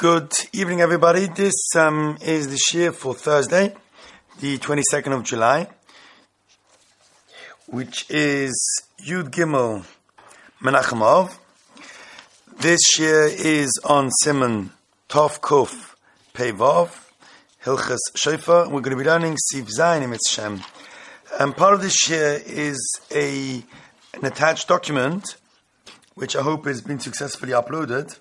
Good evening, everybody. This is the shir for Thursday, the 22nd of July, which is Yud Gimel Menachem Av. This shir is on Siman Tov Kuf Pei Vav, Hilchas Shofar. We're going to be learning Siv Zayin in Mitzshem. And part of this shir is an attached document, which I hope has been successfully uploaded,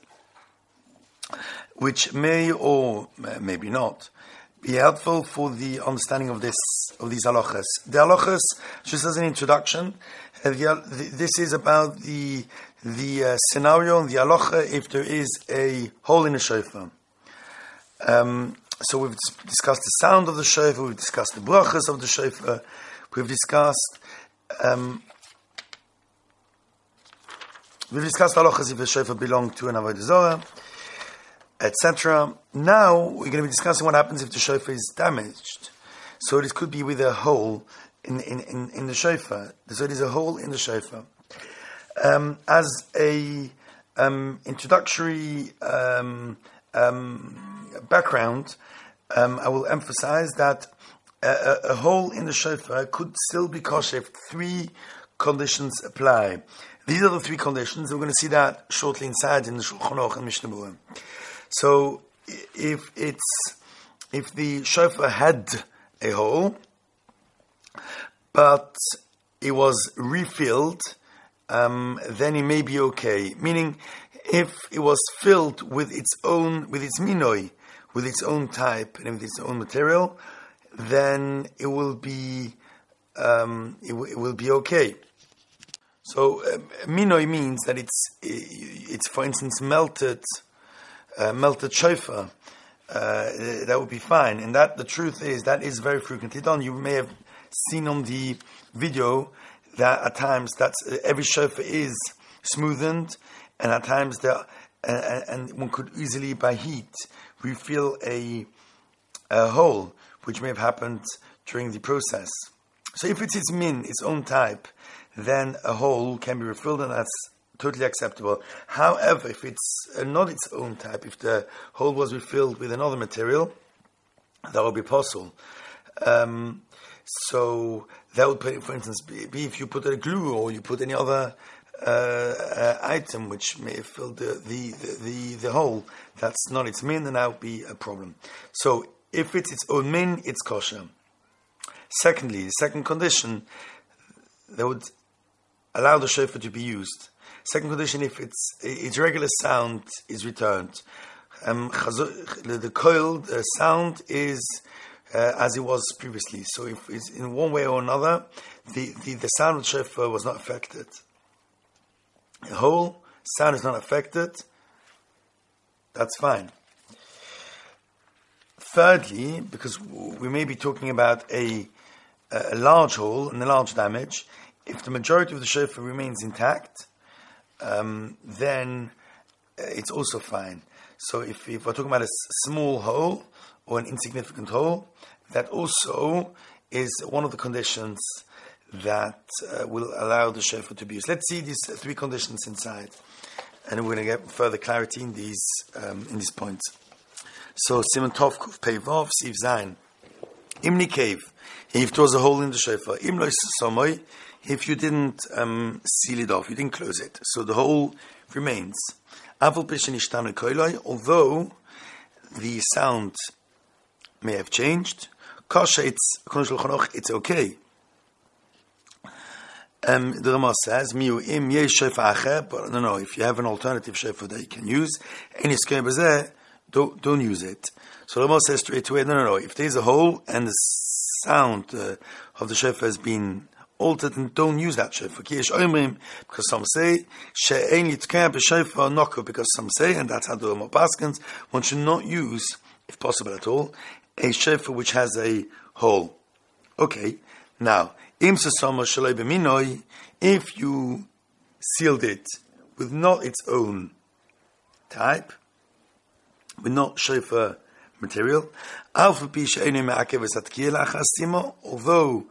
which may or maybe not be helpful for the understanding of these halachas. The halachas, just as an introduction, this is about the scenario and the halacha if there is a hole in the shofar. So we've discussed the sound of the shofar, we've discussed the brachas of the shofar, we've discussed halachas if the shofar belongs to an avodah zarah, etc. Now we're going to be discussing what happens if the shofar is damaged. So this could be with a hole in the shofar. So there's a hole in the shofar. As a introductory background, I will emphasize that a hole in the shofar could still be kosher if three conditions apply. These are the three conditions. We're going to see that shortly inside in the Shulchan Aruch and Mishnah Berurah. So, if the shofar had a hole, but it was refilled, then it may be okay. Meaning, if it was filled with its minoi, with its own type and with its own material, then it will be okay. So, minoi means that it's for instance melted shofar, that would be fine. And that the truth is that is very frequently done. You may have seen on the video that at times every shofar is smoothened, and at times and one could easily by heat refill a hole, which may have happened during the process. So if it's its own type, then a hole can be refilled, and that's totally acceptable. However, if it's not its own type, if the hole was refilled with another material, that would be possible. So that would, for instance, be if you put a glue or you put any other item which may have filled the hole, that's not its min, then that would be a problem. So if it's its own min, it's kosher. Secondly, the second condition that would allow the shofar to be used. Second condition, if its regular sound is returned. The coil, the sound is as it was previously. So if it's in one way or another, the sound of the shofar was not affected. The whole sound is not affected, that's fine. Thirdly, because we may be talking about a large hole and a large damage, if the majority of the shofar remains intact, then it's also fine. So if we're talking about a small hole or an insignificant hole, that also is one of the conditions that will allow the shofar to be used. Let's see these three conditions inside, and we're going to get further clarity in these points. So Siman Tov Kuf Pei Vav Siv Zayin. Imni Cave, if there was a hole in the shofar. Imlo Somoy, if you didn't seal it off, you didn't close it, so the hole remains. Although the sound may have changed, it's okay. The Rama says, but no, if you have an alternative shofar that you can use, don't use it. So the Rama says straight away, no, if there's a hole and the sound of the shofar has been altered, and don't use that shofar. Because some say, because some say, and that's how the Rama paskins, one should not use, if possible at all, a shofar which has a hole. Okay, now, if you sealed it with not its own type, with not shofar material, although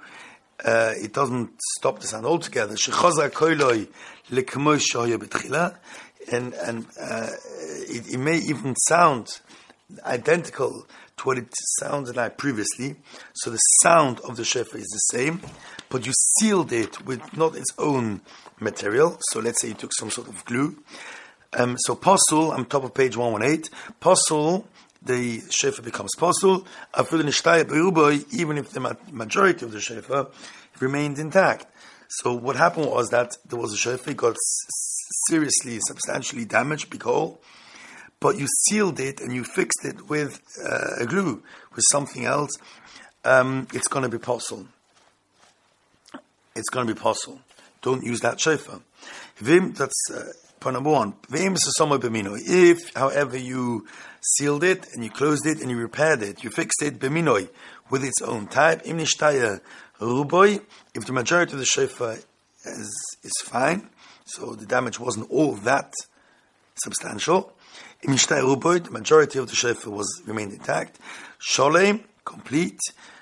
it doesn't stop the sound altogether, it may even sound identical to what it sounded like previously. So the sound of the shofar is the same, but you sealed it with not its own material. So let's say you took some sort of glue. So pasul, I'm top of page 118. Pasul, the shofar becomes pasul. Even if the majority of the shofar remained intact. So what happened was that there was a shofar, it got seriously, substantially damaged, big hole, but you sealed it and you fixed it with a glue, with something else. It's going to be pasul. It's going to be pasul. Don't use that shofar. That's point number one. If, however, you sealed it and you closed it and you repaired it, you fixed it b'minoi with its own type. If the majority of the shofar is fine, so the damage wasn't all that substantial. The majority of the shofar remained intact. Sholem, complete.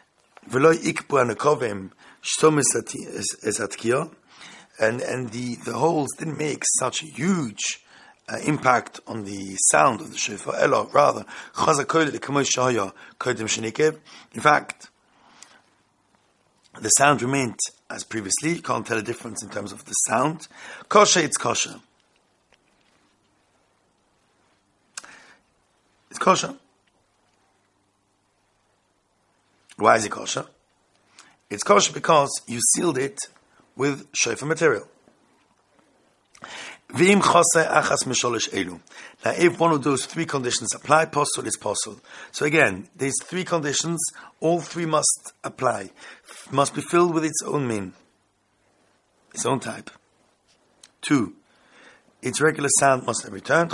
And the holes didn't make such a huge impact on the sound of the shofar. Rather, in fact, the sound remained as previously. You can't tell a difference in terms of the sound. Kosher, it's kosher. It's kosher. Why is it kosher? It's kosher because you sealed it with shofar material. Now, if one of those three conditions apply, pasul is pasul. So again, there's three conditions, all three must apply. Must be filled with its own mean, its own type. 2, its regular sound must have returned.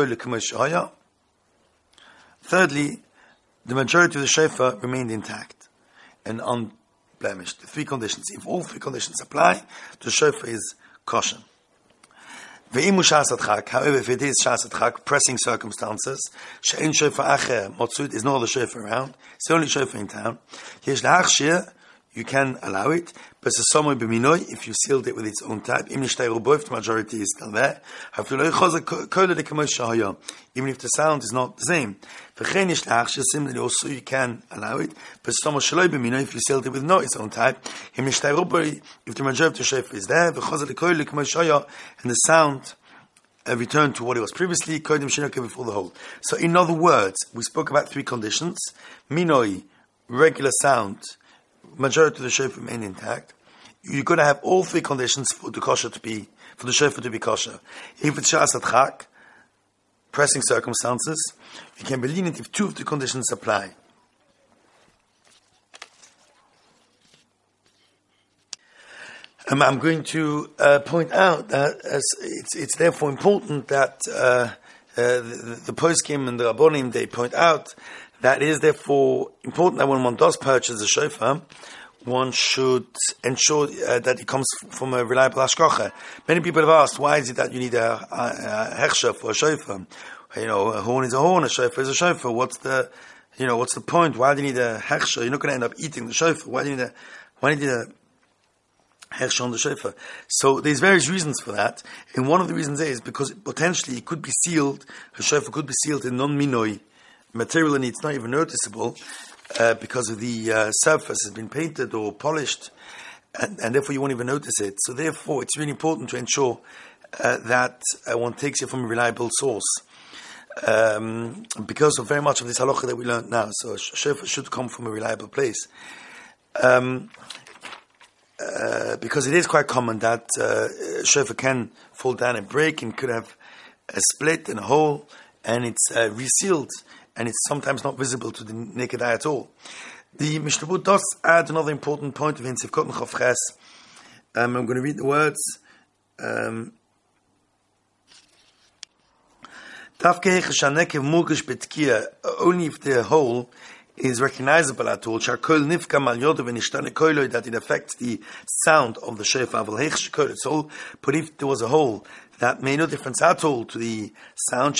Thirdly, the majority of the shofar remained intact and unblemished. The three conditions. If all three conditions apply, the shofar is kosher. However, if it is shas adchak, pressing circumstances, she'en shofar acher motzut, is no other shofar around, it's the only shofar in town, yesh lahachshir, you can allow it, but if you sealed it with its own type, if the majority is still there, even if the sound is not the same. Similarly, also you can allow it, but if you sealed it with not its own type, if the majority of the shofar is there, and the sound returned to what it was previously, before the whole. So in other words, we spoke about three conditions: minoi, regular sound, majority of the shofar remain intact. You're going to have all three conditions for the shofar to be kosher. If it's shas adchak, pressing circumstances, you can be lenient if two of the conditions apply. I'm going to point out that it's therefore important that the poskim and the rabbonim, they point out that it is therefore important that when one does purchase a shofar, one should ensure that it comes from a reliable hashgacha. Many people have asked, why is it that you need a hechsher for a shofar? A horn is a horn, a shofar is a shofar. What's the point? Why do you need a hechsher? You're not going to end up eating the shofar. Why do you need a hechsher on the shofar? So there's various reasons for that. And one of the reasons is because potentially it could be sealed, a shofar could be sealed in non-minoi material, and it's not even noticeable because of the surface has been painted or polished, and therefore you won't even notice it. So therefore it's really important to ensure that one takes it from a reliable source, because of very much of this halacha that we learned now. So shofar should come from a reliable place, because it is quite common that shofar can fall down and break and could have a split and a hole, and it's resealed, and it's sometimes not visible to the naked eye at all. The Mishnah Berurah does add another important point of Sivkot and Chav Ches. I'm going to read the words. Only if the hole is recognizable at all, that it affects the sound of the shofar. But if there was a hole that made no difference at all to the sound,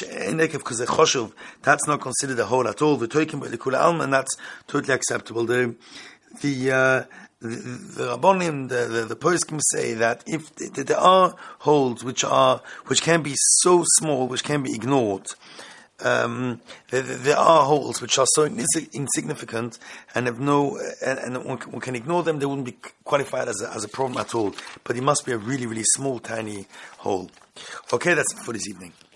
that's not considered a hole at all. And that's totally acceptable. The the Rabbonim, the poskim say that if there are holes which can be so small, which can be ignored, there are holes which are so insignificant and have and one can ignore them. They wouldn't be qualified as a problem at all. But it must be a really, really small, tiny hole. Okay, that's it for this evening.